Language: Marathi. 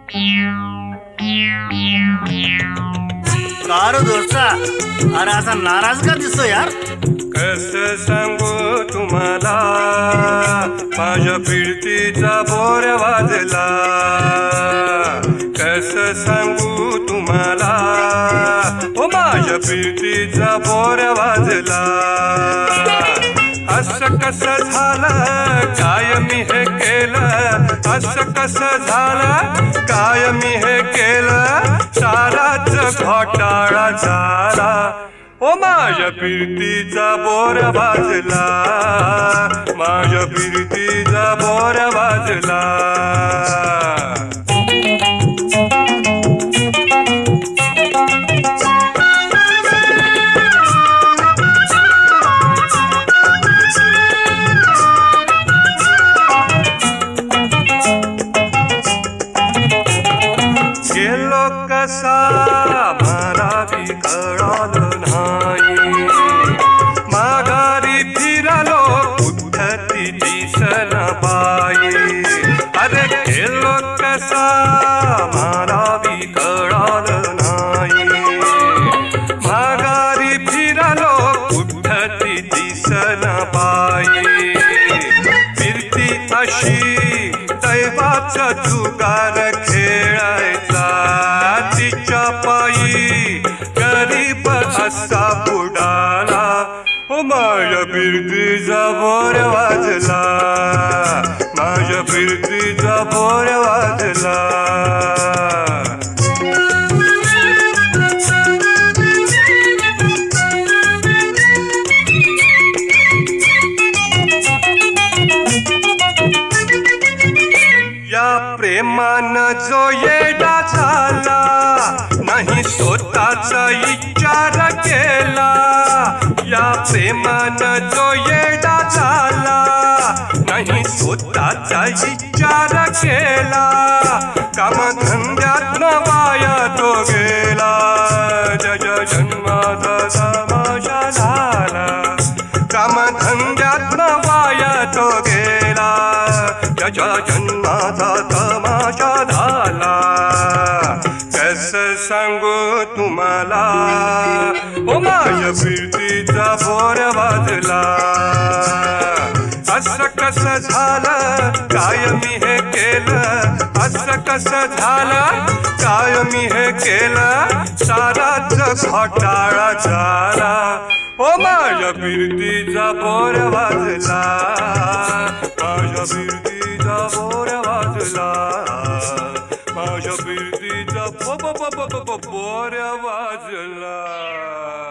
कार दोस्ता, अरे असा नाराज का दिसतो यार? कसं सांगू तुम्हाला, माझ्या फिरतीचा बोर वाजला. कसं सांगू तुम्हाला, ओ माझ्या फिरतीचा बोर वाजला. असं कसं झालं काय मी हे केलं, असं कसं झालं काय मी हे केलं, साराच घोटाळा झाला. ओ माझ्या फिरतीचा बोर वाजला, माझ्या फिरतीचा बोर वाजला. गेलो कसा मला बी कळालं नाही, माघारी फिरलो कुठती दिसन बाई. अरे गेलो कसा मला बी कळालं नाही, माघारी फिरलो कुठती दिसन बाई. फिरती अशी दैवाचा जुगार खेळायचा, तिच्या पायी गरीब असा बुडाला. ओ माझ्या फिरतीचा बोर वाजला, माझ्या फिरतीचा बोर वाजला. या प्रेमानं जो येडा झाला, नाही स्वतःचा विचार केला. या प्रेमानं जो येडा झाला, नाही स्वतःचा विचार केला. कामधंद्यात वाया तो गेला, जय जन्माचा तमाशा झाला. कामधंद्यात वाया तो गेला, त्याच्या जन्माचा तमाशा झाला. कसं सांगू तुम्हाला, ओ माझ्या फिरतीचा बोर वाजला. असं कसं झालं काय मी हे केलं, असं कसं झालं काय मी हे केलं, साराच घोटाळा झाला. ओ माझ्या फिरतीचा बोर वाजला, माझ्या फिरतीचा बोर वाजला, माझ्या फिरतीचा बोर वाजला.